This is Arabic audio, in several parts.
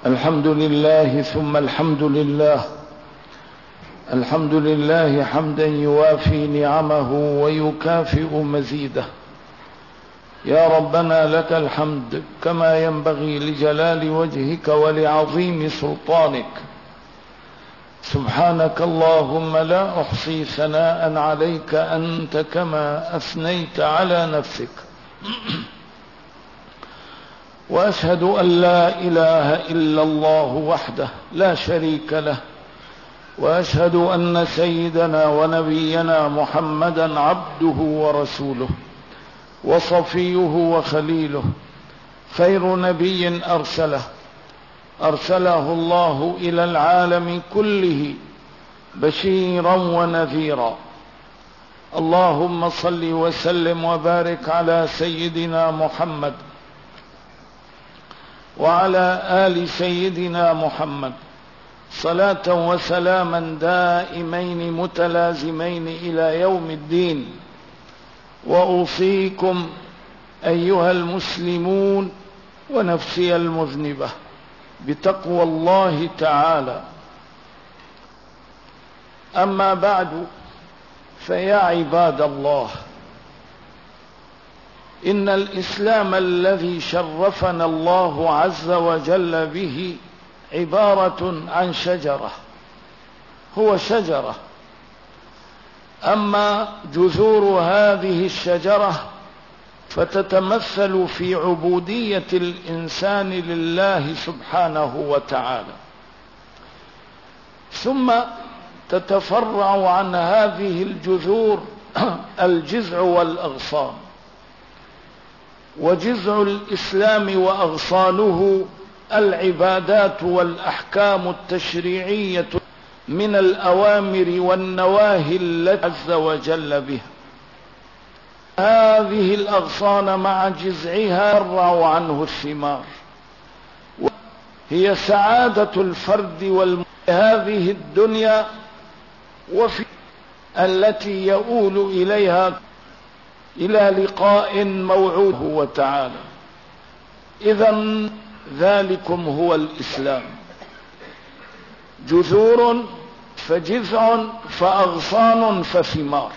الحمد لله ثم الحمد لله. الحمد لله حمدا يوافي نعمه ويكافئ مزيده. يا ربنا لك الحمد كما ينبغي لجلال وجهك ولعظيم سلطانك. سبحانك اللهم لا أحصي ثناء عليك أنت كما أثنيت على نفسك. وأشهد أن لا إله إلا الله وحده لا شريك له، وأشهد أن سيدنا ونبينا محمدا عبده ورسوله وصفيه وخليله، خير نبي أرسله الله إلى العالم كله بشيرا ونذيرا. اللهم صل وسلم وبارك على سيدنا محمد وعلى آل سيدنا محمد صلاة وسلاما دائمين متلازمين إلى يوم الدين. وأوصيكم أيها المسلمون ونفسي المذنبة بتقوى الله تعالى. أما بعد، فيا عباد الله، إن الإسلام الذي شرفنا الله عز وجل به عبارة عن شجرة، هو شجرة. أما جذور هذه الشجرة فتتمثل في عبودية الإنسان لله سبحانه وتعالى، ثم تتفرع عن هذه الجذور الجذع والأغصان. وجذع الإسلام وأغصانه العبادات والأحكام التشريعية من الأوامر والنواهي التي عز وجل بها. هذه الأغصان مع جذعها تفرع عنه الثمار، هي سعادة الفرد هذه الدنيا وفي التي يؤول إليها إلى لقاء موعود وتعالى. إذن ذلكم هو الإسلام، جذور فجذع فأغصان فثمار.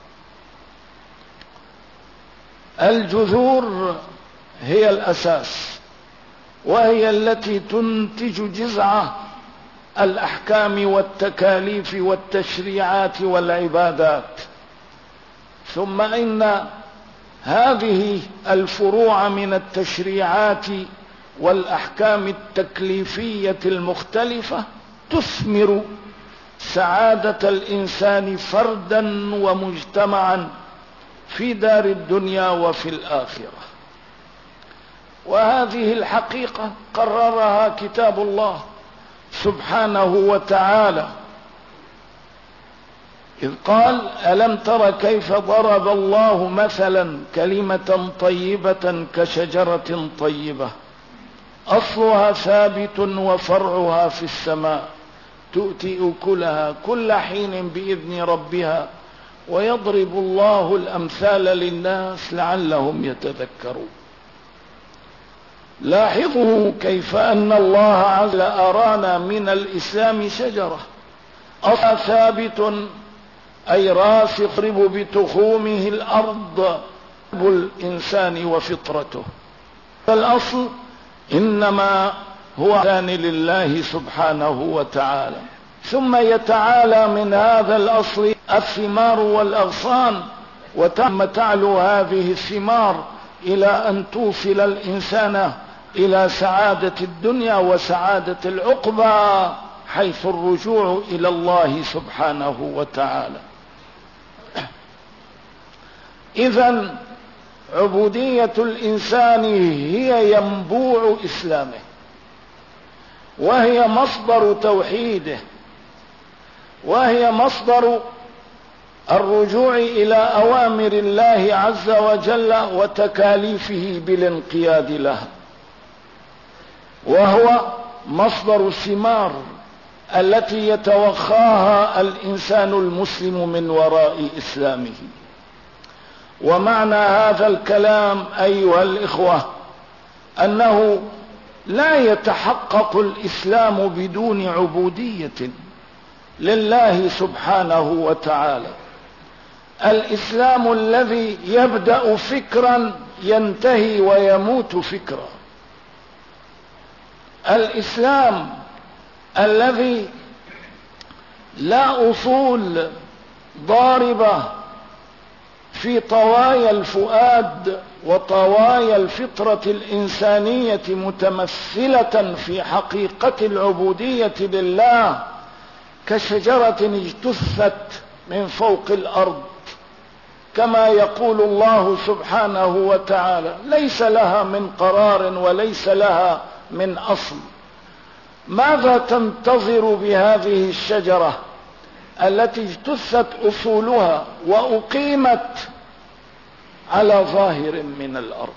الجذور هي الأساس، وهي التي تنتج جذع الأحكام والتكاليف والتشريعات والعبادات. ثم إن هذه الفروع من التشريعات والأحكام التكليفية المختلفة تثمر سعادة الإنسان فردا ومجتمعا في دار الدنيا وفي الآخرة. وهذه الحقيقة قررها كتاب الله سبحانه وتعالى، إذ قال: ألم تر كيف ضرب الله مثلا كلمة طيبة كشجرة طيبة أصلها ثابت وفرعها في السماء تؤتي أكلها كل حين بإذن ربها ويضرب الله الأمثال للناس لعلهم يتذكرون. لاحظوا كيف أن الله عز وجل أرانا من الإسلام شجرة أصلها ثابت، أي راسخ بتخومه الأرض الإنسان وفطرته. فالأصل إنما هو كان لله سبحانه وتعالى، ثم يتعالى من هذا الأصل الثمار والأغصان، وتعلو هذه الثمار إلى أن توصل الإنسان إلى سعادة الدنيا وسعادة العقبى، حيث الرجوع إلى الله سبحانه وتعالى. إذن عبودية الإنسان هي ينبوع إسلامه، وهي مصدر توحيده، وهي مصدر الرجوع إلى أوامر الله عز وجل وتكاليفه بالانقياد لها، وهو مصدر الثمار التي يتوخاها الإنسان المسلم من وراء إسلامه. ومعنى هذا الكلام أيها الإخوة أنه لا يتحقق الإسلام بدون عبودية لله سبحانه وتعالى. الإسلام الذي يبدأ فكرا ينتهي ويموت فكرا. الإسلام الذي لا أصول ضاربة في طوايا الفؤاد وطوايا الفطرة الإنسانية متمثلة في حقيقة العبودية لله كشجرة اجتثت من فوق الأرض، كما يقول الله سبحانه وتعالى: ليس لها من قرار وليس لها من أصل. ماذا تنتظر بهذه الشجرة التي اجتثت أصولها وأقيمت على ظاهر من الأرض؟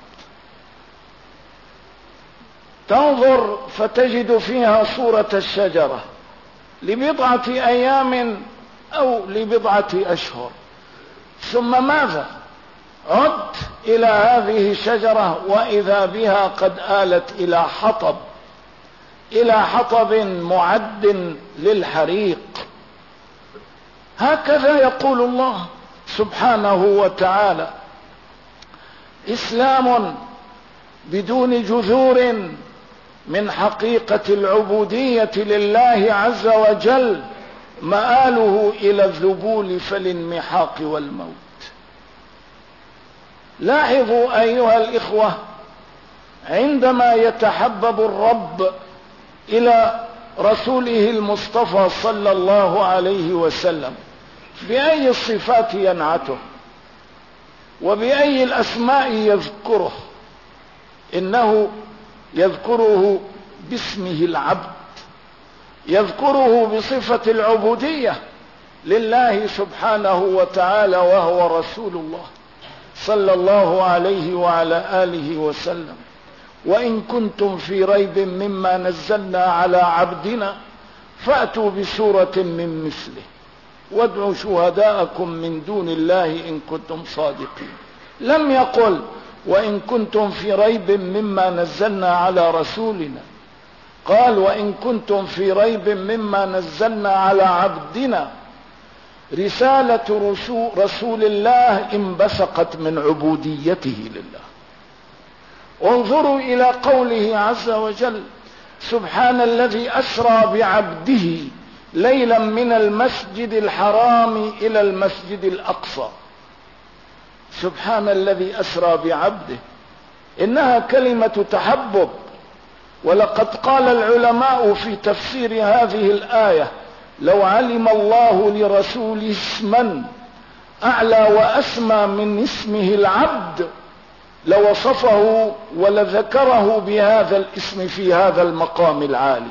تنظر فتجد فيها صورة الشجرة لبضعة أيام أو لبضعة أشهر، ثم ماذا؟ عد إلى هذه الشجرة وإذا بها قد آلت إلى حطب معد للحريق. هكذا يقول الله سبحانه وتعالى: إسلام بدون جذور من حقيقة العبودية لله عز وجل مآله إلى الذبول فالانمحاق والموت. لاحظوا أيها الإخوة، عندما يتحبب الرب إلى رسوله المصطفى صلى الله عليه وسلم بأي الصفات ينعته وبأي الأسماء يذكره؟ إنه يذكره باسمه العبد، يذكره بصفة العبودية لله سبحانه وتعالى، وهو رسول الله صلى الله عليه وعلى آله وسلم: وإن كنتم في ريب مما نزلنا على عبدنا فأتوا بسورة من مثله وادعوا شهداءكم من دون الله إن كنتم صادقين. لم يقل وإن كنتم في ريب مما نزلنا على رسولنا، قال وإن كنتم في ريب مما نزلنا على عبدنا. رسالة رسول الله انبثقت من عبوديته لله. وانظروا إلى قوله عز وجل: سبحان الذي أسرى بعبده ليلا من المسجد الحرام إلى المسجد الأقصى. سبحان الذي أسرى بعبده، إنها كلمة تحبب. ولقد قال العلماء في تفسير هذه الآية: لو علم الله لرسوله اسما أعلى وأسمى من اسمه العبد لوصفه ولذكره بهذا الاسم في هذا المقام العالي.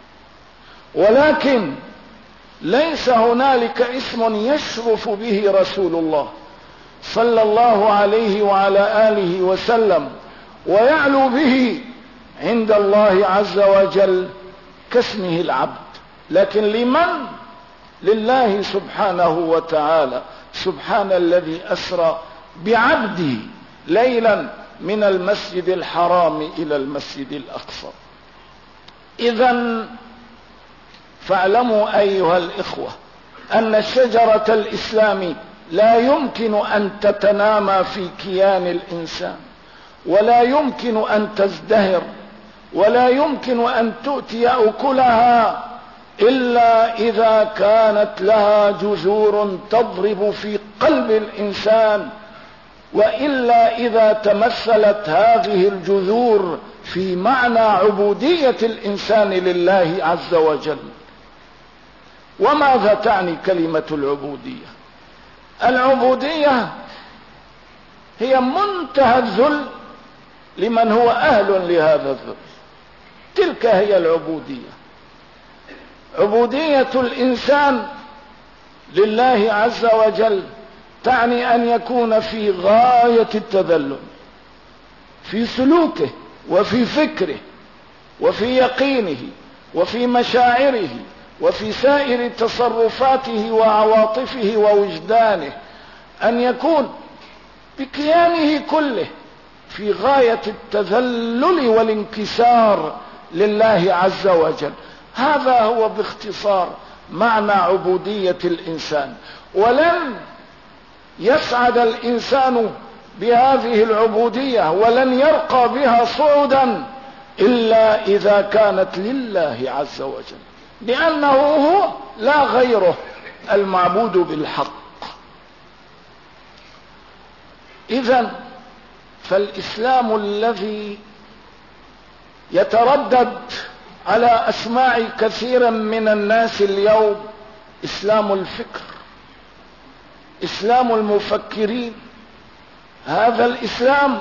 ولكن ليس هنالك اسم يشرف به رسول الله صلى الله عليه وعلى آله وسلم ويعلو به عند الله عز وجل كاسمه العبد. لكن لمن؟ لله سبحانه وتعالى. سبحان الذي أسرى بعبده ليلا من المسجد الحرام إلى المسجد الأقصى. إذن فاعلموا أيها الإخوة أن شجرة الإسلام لا يمكن أن تتنامى في كيان الإنسان، ولا يمكن أن تزدهر، ولا يمكن أن تؤتي أكلها إلا إذا كانت لها جذور تضرب في قلب الإنسان، وإلا إذا تمثلت هذه الجذور في معنى عبودية الإنسان لله عز وجل. وماذا تعني كلمة العبودية؟ العبودية هي منتهى الذل لمن هو أهل لهذا الذل. تلك هي العبودية. عبودية الإنسان لله عز وجل تعني أن يكون في غاية التذلل في سلوكه وفي فكره وفي يقينه وفي مشاعره وفي سائر تصرفاته وعواطفه ووجدانه، أن يكون بكيانه كله في غاية التذلل والانكسار لله عز وجل. هذا هو باختصار معنى عبودية الإنسان. ولن يسعد الإنسان بهذه العبودية ولن يرقى بها صعودا إلا إذا كانت لله عز وجل، لأنه هو لا غيره المعبود بالحق. إذن فالإسلام الذي يتردد على أسماع كثير من الناس اليوم إسلام الفكر، إسلام المفكرين. هذا الإسلام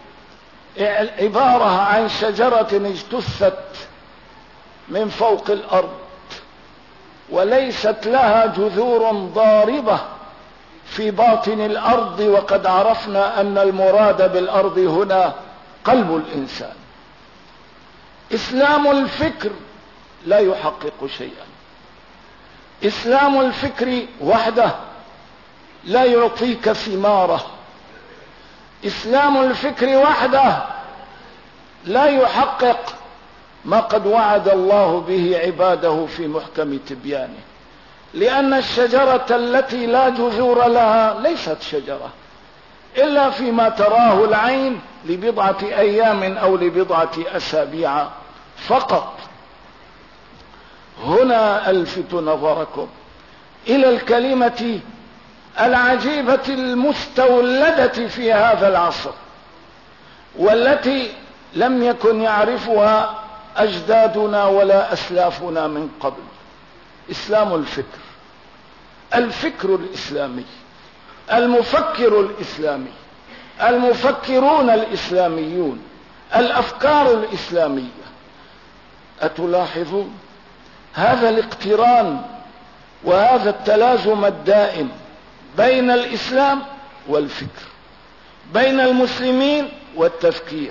عبارة عن شجرة اجتثت من فوق الأرض وليست لها جذور ضاربة في باطن الأرض، وقد عرفنا أن المراد بالأرض هنا قلب الإنسان. إسلام الفكر لا يحقق شيئا. إسلام الفكر وحده لا يعطيك ثماره. إسلام الفكر وحده لا يحقق ما قد وعد الله به عباده في محكم تبيانه، لأن الشجرة التي لا جذور لها ليست شجرة إلا فيما تراه العين لبضعة أيام أو لبضعة أسابيع فقط. هنا ألفت نظركم إلى الكلمة العجيبة المستولدة في هذا العصر، والتي لم يكن يعرفها أجدادنا ولا أسلافنا من قبل. إسلام الفكر، الفكر الإسلامي، المفكر الإسلامي، المفكرون الإسلاميون، الأفكار الإسلامية. أتلاحظون هذا الاقتران وهذا التلازم الدائم بين الإسلام والفكر، بين المسلمين والتفكير؟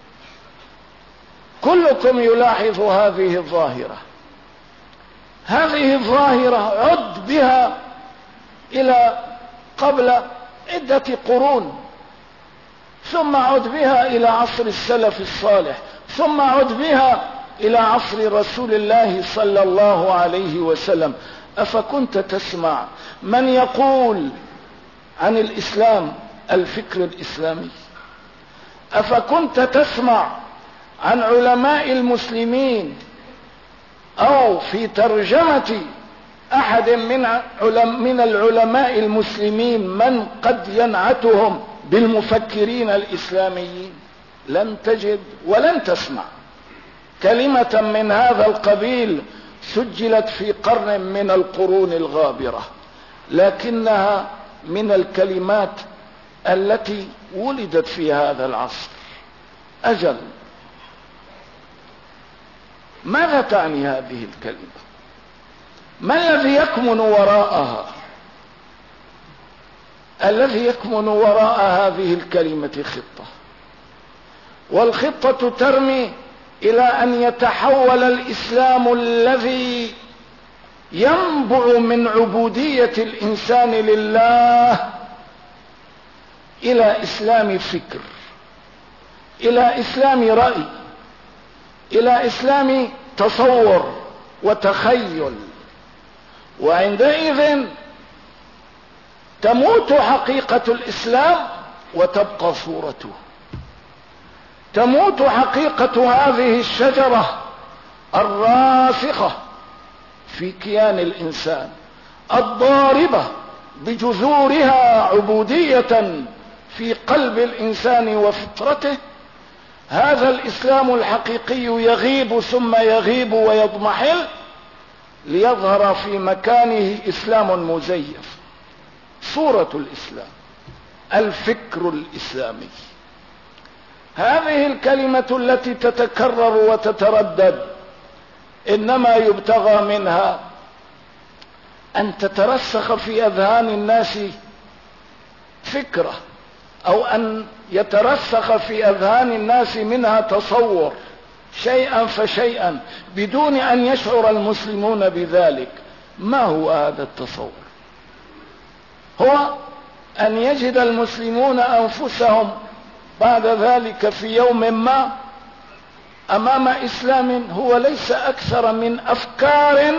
كلكم يلاحظ هذه الظاهرة. هذه الظاهرة عد بها إلى قبل عدة قرون، ثم عد بها إلى عصر السلف الصالح، ثم عد بها إلى عصر رسول الله صلى الله عليه وسلم. أفكنت تسمع من يقول عن الإسلام الفكر الإسلامي؟ أفكنت تسمع عن علماء المسلمين أو في ترجمة أحد من العلماء المسلمين من قد ينعتهم بالمفكرين الإسلاميين؟ لن تجد ولن تسمع كلمة من هذا القبيل سجلت في قرن من القرون الغابرة، لكنها من الكلمات التي ولدت في هذا العصر. أجل، ماذا تعني هذه الكلمة؟ ما الذي يكمن وراءها؟ الذي يكمن وراء هذه الكلمة خطة، والخطة ترمي إلى أن يتحول الإسلام الذي ينبع من عبودية الإنسان لله إلى إسلام فكر، إلى إسلام رأي، إلى إسلام تصور وتخيل. وعندئذ تموت حقيقة الإسلام وتبقى صورته، تموت حقيقة هذه الشجرة الراسخة في كيان الإنسان، الضاربة بجذورها عبودية في قلب الإنسان وفطرته. هذا الإسلام الحقيقي يغيب ثم يغيب ويضمحل ليظهر في مكانه إسلام مزيف. صورة الإسلام، الفكر الإسلامي، هذه الكلمة التي تتكرر وتتردد إنما يبتغى منها أن تترسخ في أذهان الناس فكرة، أو أن يترسخ في أذهان الناس منها تصور شيئا فشيئا بدون أن يشعر المسلمون بذلك. ما هو هذا التصور؟ هو أن يجد المسلمون أنفسهم بعد ذلك في يوم ما أمام إسلام هو ليس أكثر من أفكار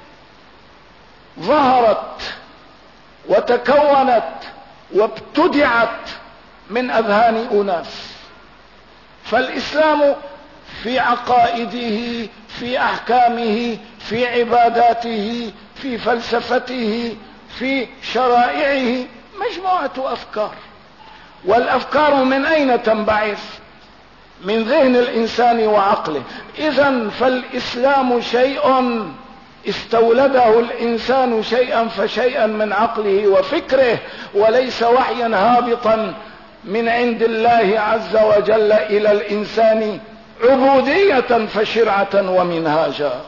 ظهرت وتكونت وابتدعت من أذهان أناس. فالإسلام في عقائده، في أحكامه، في عباداته، في فلسفته، في شرائعه مجموعة أفكار. والأفكار من أين تنبعث؟ من ذهن الإنسان وعقله. إذن فالإسلام شيء استولده الإنسان شيئا فشيئا من عقله وفكره، وليس وحيا هابطا من عند الله عز وجل إلى الإنسان عبودية فشرعة ومنهاجا.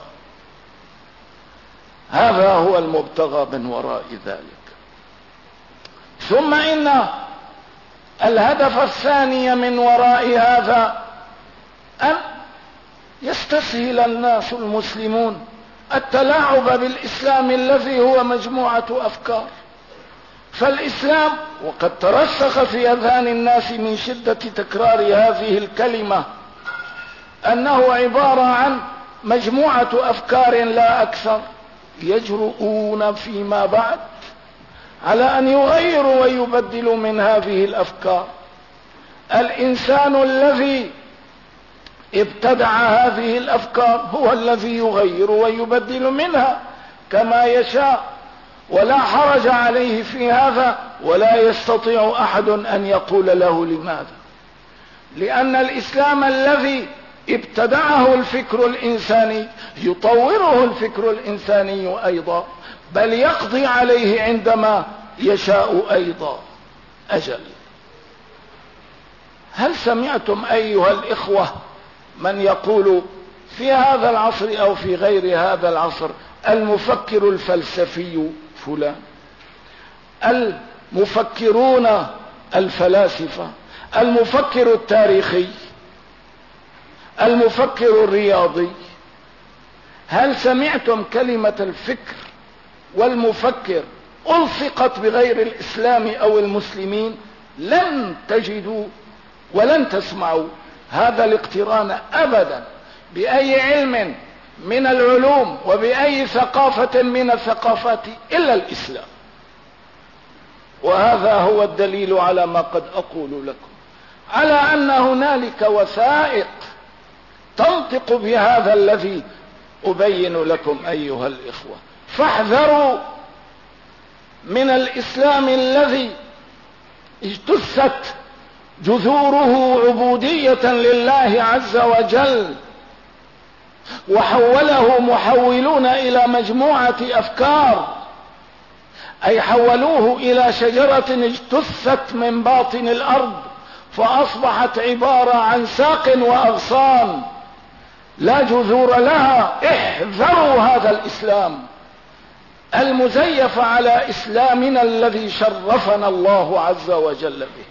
هذا هو المبتغى من وراء ذلك. ثم إن الهدف الثاني من وراء هذا أن يستسهل الناس المسلمون التلاعب بالإسلام الذي هو مجموعة أفكار. فالإسلام وقد ترسخ في أذهان الناس من شدة تكرار هذه الكلمة أنه عبارة عن مجموعة أفكار لا أكثر، يجرؤون فيما بعد على أن يغيروا ويبدلوا من هذه الأفكار. الإنسان الذي ابتدع هذه الأفكار هو الذي يغير ويبدل منها كما يشاء، ولا حرج عليه في هذا، ولا يستطيع أحد أن يقول له لماذا. لأن الإسلام الذي ابتدعه الفكر الإنساني يطوره الفكر الإنساني أيضا، بل يقضي عليه عندما يشاء أيضا. أجل، هل سمعتم أيها الإخوة من يقول في هذا العصر أو في غير هذا العصر المفكر الفلسفي فلان، المفكرون الفلاسفة، المفكر التاريخي، المفكر الرياضي؟ هل سمعتم كلمة الفكر والمفكر ألصقت بغير الإسلام أو المسلمين؟ لن تجدوا ولن تسمعوا هذا الاقتران أبدا بأي علم من العلوم وبأي ثقافة من الثقافات إلا الإسلام. وهذا هو الدليل على ما قد أقول لكم، على أن هنالك وثائق تنطق بهذا الذي أبين لكم أيها الإخوة. فاحذروا من الإسلام الذي اجتثت جذوره عبودية لله عز وجل، وحوله محولون إلى مجموعة أفكار، أي حولوه إلى شجرة اجتثت من باطن الأرض فأصبحت عبارة عن ساق وأغصان لا جذور لها. احذروا هذا الإسلام المزيف على إسلامنا الذي شرفنا الله عز وجل به.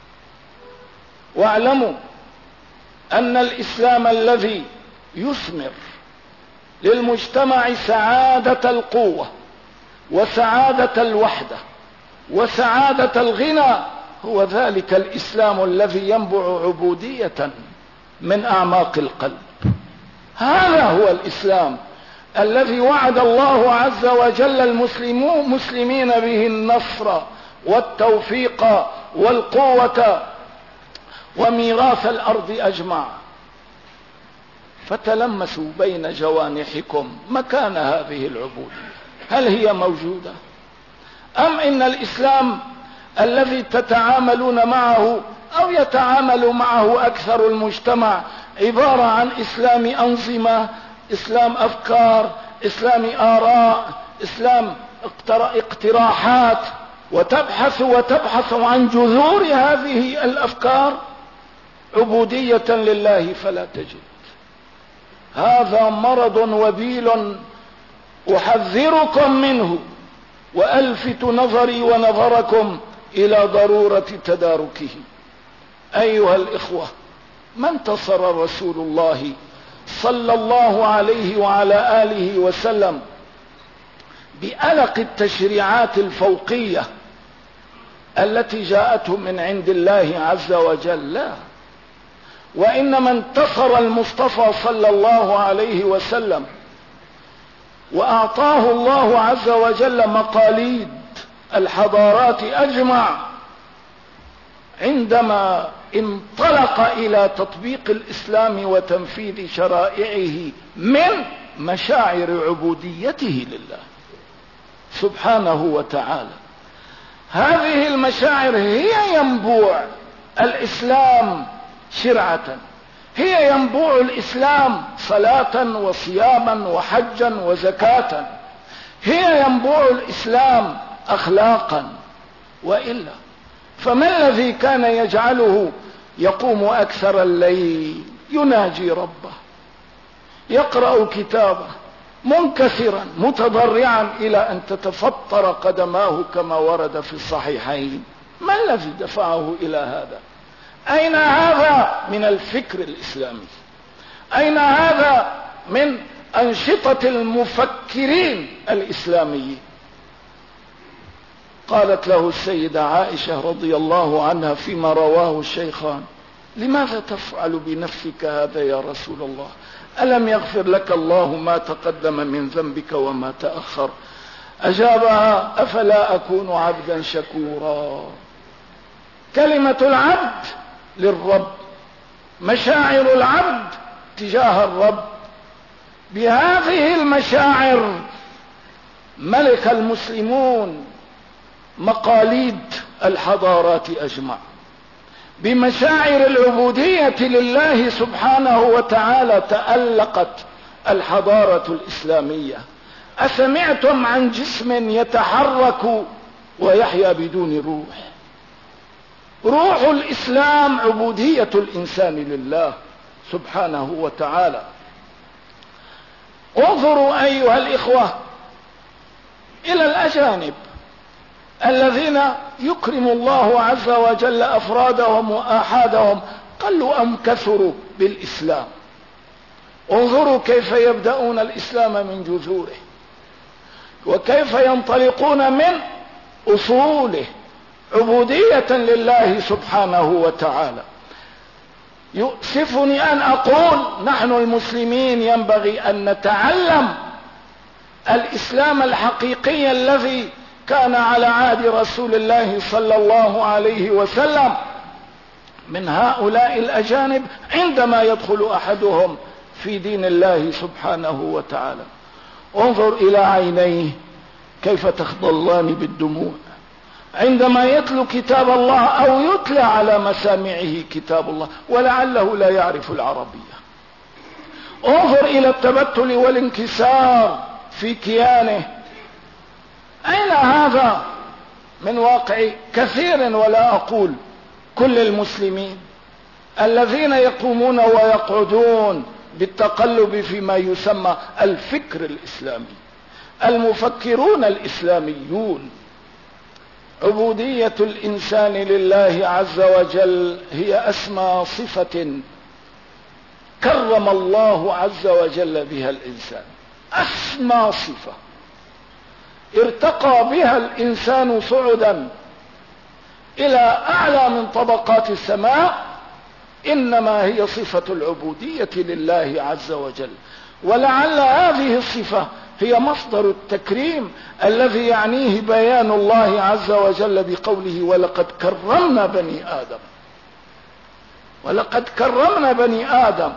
واعلموا أن الإسلام الذي يثمر للمجتمع سعادة القوة وسعادة الوحدة وسعادة الغنى هو ذلك الإسلام الذي ينبع عبودية من أعماق القلب. هذا هو الإسلام الذي وعد الله عز وجل المسلمين به النصر والتوفيق والقوة وميراث الأرض أجمع. فتلمسوا بين جوانحكم مكان هذه العبودية، هل هي موجودة؟ أم إن الإسلام الذي تتعاملون معه أو يتعامل معه أكثر المجتمع عبارة عن إسلام أنظمة، إسلام أفكار، إسلام آراء، إسلام اقتراحات، وتبحث عن جذور هذه الأفكار عبودية لله فلا تجد. هذا مرض وبيل أحذركم منه وألفت نظري ونظركم إلى ضرورة تداركه. أيها الإخوة، ما انتصر رسول الله صلى الله عليه وعلى آله وسلم بألق التشريعات الفوقية التي جاءته من عند الله عز وجل، لا، وإنما انتصر المصطفى صلى الله عليه وسلم وأعطاه الله عز وجل مقاليد الحضارات أجمع عندما انطلق إلى تطبيق الإسلام وتنفيذ شرائعه من مشاعر عبوديته لله سبحانه وتعالى. هذه المشاعر هي ينبوع الإسلام شرعة، هي ينبوع الإسلام صلاة وصياما وحجا وزكاة، هي ينبوع الإسلام أخلاقا. وإلا فما الذي كان يجعله يقوم أكثر الليل يناجي ربه، يقرأ كتابه منكسرا متضرعا إلى أن تتفطر قدماه كما ورد في الصحيحين؟ ما الذي دفعه إلى هذا؟ أين هذا من الفكر الإسلامي؟ أين هذا من أنشطة المفكرين الإسلاميين؟ قالت له السيدة عائشة رضي الله عنها فيما رواه الشيخان: لماذا تفعل بنفسك هذا يا رسول الله؟ ألم يغفر لك الله ما تقدم من ذنبك وما تأخر؟ أجابها: أفلا أكون عبدا شكورا. كلمة العبد للرب، مشاعر العبد تجاه الرب، بهذه المشاعر ملك المسلمون مقاليد الحضارات أجمع، بمشاعر العبودية لله سبحانه وتعالى تألقت الحضارة الإسلامية. أسمعتم عن جسم يتحرك ويحيا بدون روح؟ روح الإسلام عبودية الإنسان لله سبحانه وتعالى. انظروا أيها الإخوة إلى الأجانب الذين يكرم الله عز وجل أفرادهم وآحادهم قلوا أم كثروا بالإسلام. انظروا كيف يبدأون الإسلام من جذوره، وكيف ينطلقون من أصوله عبودية لله سبحانه وتعالى. يؤسفني أن أقول نحن المسلمين ينبغي أن نتعلم الإسلام الحقيقي الذي كان على عهد رسول الله صلى الله عليه وسلم من هؤلاء الأجانب عندما يدخل أحدهم في دين الله سبحانه وتعالى. انظر إلى عينيه كيف تخضلان بالدموع عندما يتلو كتاب الله أو يتلى على مسامعه كتاب الله ولعله لا يعرف العربية. انظر إلى التبتل والانكسار في كيانه. أين هذا من واقع كثير ولا أقول كل المسلمين الذين يقومون ويقعدون بالتقلب فيما يسمى الفكر الإسلامي، المفكرون الإسلاميون؟ عبودية الإنسان لله عز وجل هي أسمى صفة كرم الله عز وجل بها الإنسان، أسمى صفة ارتقى بها الإنسان صعدا إلى أعلى من طبقات السماء، إنما هي صفة العبودية لله عز وجل. ولعل هذه الصفة هي مصدر التكريم الذي يعنيه بيان الله عز وجل بقوله: ولقد كرمنا بني آدم. ولقد كرمنا بني آدم.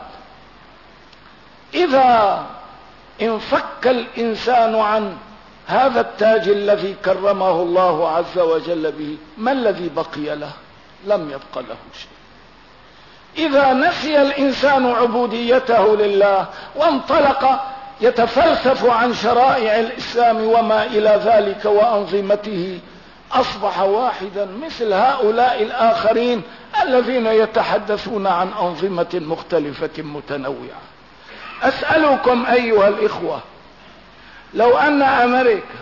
إذا انفك الإنسان عن هذا التاج الذي كرمه الله عز وجل به، ما الذي بقي له؟ لم يبق له شيء. إذا نسي الإنسان عبوديته لله وانطلق يتفلسف عن شرائع الإسلام وما إلى ذلك وأنظمته، أصبح واحدا مثل هؤلاء الآخرين الذين يتحدثون عن أنظمة مختلفة متنوعة. أسألكم أيها الإخوة، لو أن أمريكا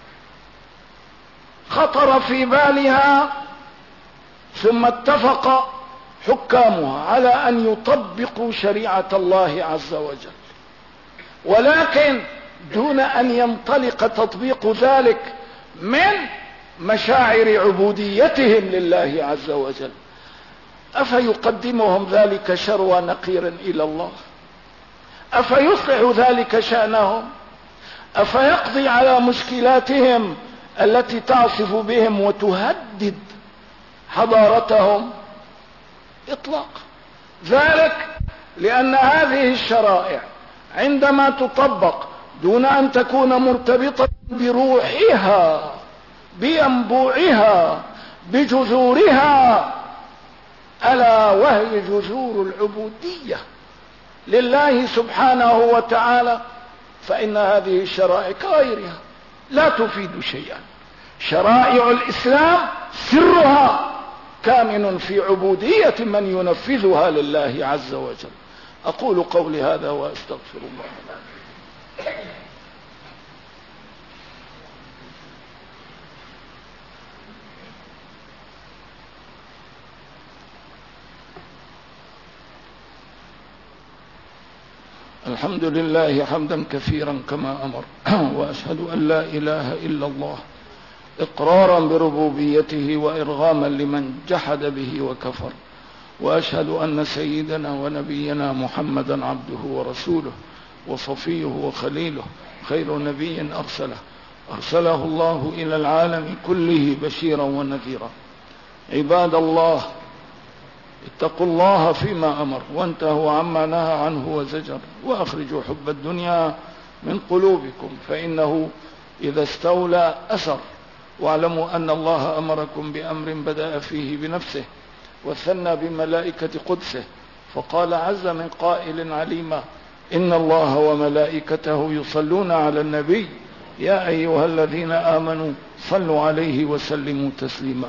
خطر في بالها ثم اتفق حكامها على أن يطبقوا شريعة الله عز وجل، ولكن دون أن ينطلق تطبيق ذلك من مشاعر عبوديتهم لله عز وجل، أفيقدمهم ذلك شروى نقير إلى الله؟ أفيصلح ذلك شأنهم؟ أفيقضي على مشكلاتهم التي تعصف بهم وتهدد حضارتهم؟ إطلاق ذلك لأن هذه الشرائع عندما تطبق دون أن تكون مرتبطة بروحها بينبوعها بجذورها، ألا وهي جذور العبودية لله سبحانه وتعالى، فإن هذه الشرائع كغيرها لا تفيد شيئا. شرائع الإسلام سرها كامن في عبودية من ينفذها لله عز وجل. أقول قولي هذا وأستغفر الله. الحمد لله حمدا كثيرا كما أمر، وأشهد أن لا إله إلا الله إقرارا بربوبيته وإرغاما لمن جحد به وكفر، وأشهد أن سيدنا ونبينا محمدا عبده ورسوله وصفيه وخليله، خير نبي أرسله الله إلى العالم كله بشيرا ونذيرا. عباد الله، اتقوا الله فيما أمر وانتهوا عما نهى عنه وزجر، وأخرجوا حب الدنيا من قلوبكم فإنه إذا استولى أسر. واعلموا أن الله أمركم بأمر بدأ فيه بنفسه وثنى بملائكة قدسه، فقال عز من قائل عليما: إن الله وملائكته يصلون على النبي يا أيها الذين آمنوا صلوا عليه وسلموا تسليما.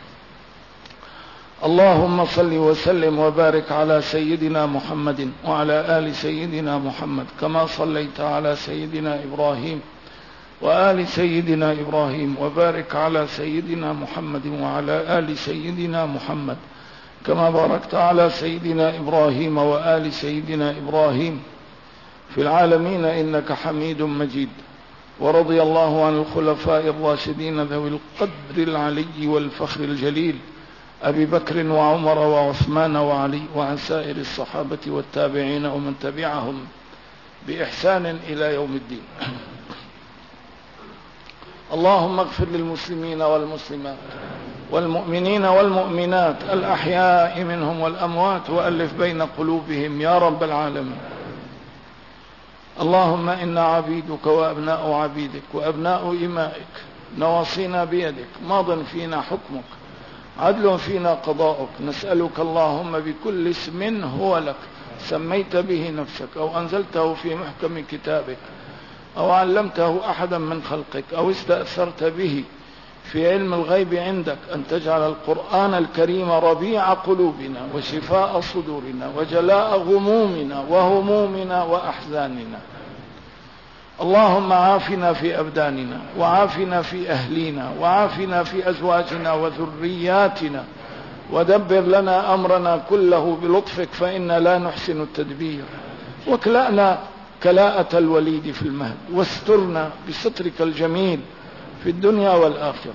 اللهم صل وسلم وبارك على سيدنا محمد وعلى آل سيدنا محمد، كما صليت على سيدنا إبراهيم وآل سيدنا إبراهيم، وبارك على سيدنا محمد وعلى آل سيدنا محمد، كما باركت على سيدنا إبراهيم وآل سيدنا إبراهيم في العالمين إنك حميد مجيد. ورضي الله عن الخلفاء الراشدين ذوي القدر العلي والفخر الجليل، أبي بكر وعمر وعثمان وعلي، وعن سائر الصحابة والتابعين ومن تبعهم بإحسان إلى يوم الدين. اللهم اغفر للمسلمين والمسلمات والمؤمنين والمؤمنات الأحياء منهم والأموات، وألف بين قلوبهم يا رب العالمين. اللهم إنا عبيدك وأبناء عبيدك وأبناء إمائك، نواصينا بيدك، ماض فينا حكمك، عدل فينا قضاؤك. نسألك اللهم بكل اسم هو لك سميت به نفسك أو أنزلته في محكم كتابك أو علمته أحدا من خلقك أو استأثرت به في علم الغيب عندك، أن تجعل القرآن الكريم ربيع قلوبنا وشفاء صدورنا وجلاء غمومنا وهمومنا وأحزاننا. اللهم عافنا في أبداننا، وعافنا في أهلينا، وعافنا في أزواجنا وذرياتنا، ودبر لنا أمرنا كله بلطفك فإنا لا نحسن التدبير، واكلأنا كلاءة الوليد في المهد، واسترنا بسترك الجميل في الدنيا والآخرة.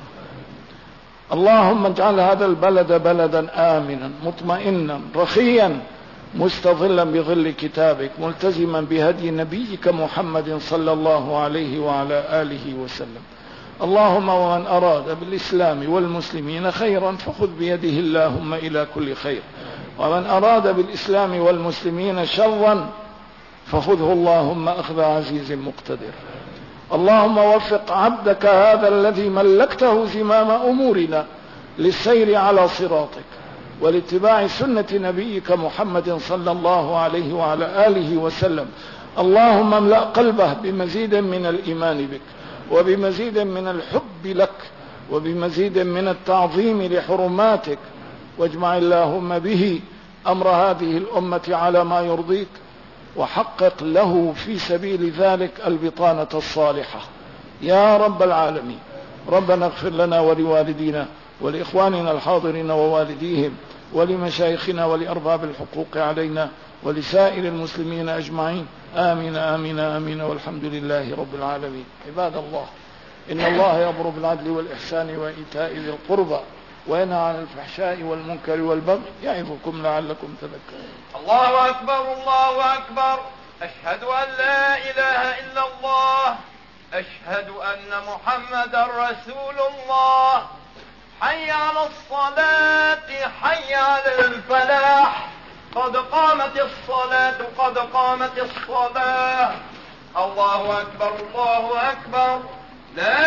اللهم اجعل هذا البلد بلدا آمنا مطمئنا رخيا مستظلا بظل كتابك، ملتزما بهدي نبيك محمد صلى الله عليه وعلى آله وسلم. اللهم ومن أراد بالإسلام والمسلمين خيرا فخذ بيده اللهم إلى كل خير، ومن أراد بالإسلام والمسلمين شرا فخذه اللهم أخذ عزيز مقتدر. اللهم وفق عبدك هذا الذي ملكته زمام أمورنا للسير على صراطك ولاتباع سنة نبيك محمد صلى الله عليه وعلى آله وسلم. اللهم املأ قلبه بمزيد من الإيمان بك، وبمزيد من الحب لك، وبمزيد من التعظيم لحرماتك، واجمع اللهم به أمر هذه الأمة على ما يرضيك، وحقق له في سبيل ذلك البطانة الصالحة يا رب العالمين. ربنا اغفر لنا ولوالدينا ولإخواننا الحاضرين ووالديهم ولمشايخنا ولأرباب الحقوق علينا ولسائر المسلمين أجمعين. آمين آمين آمين، والحمد لله رب العالمين. عباد الله، إن الله يأمر بالعدل والإحسان وإيتاء ذي القربى وينهى عن الفحشاء والمنكر والبغي يعظكم لعلكم تذكرون. الله أكبر الله أكبر. أشهد أن لا إله إلا الله. أشهد أن محمدا رسول الله. حي على الصلاة حي على الفلاح. قد قامت الصلاة قد قامت الصلاة. الله أكبر الله أكبر. لا